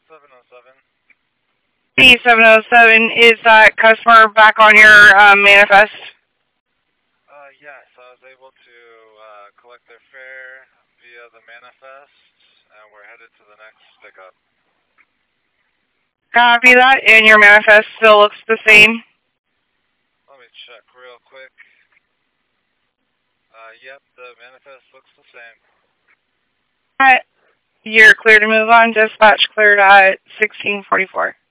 707. B707, is that customer back on your manifest? Yes, I was able to collect their fare via the manifest, and we're headed to the next pickup. Copy that, and your manifest still looks the same? Let me check real quick. Yep, the manifest looks the same. Alright, you're clear to move on. Dispatch cleared at 1644.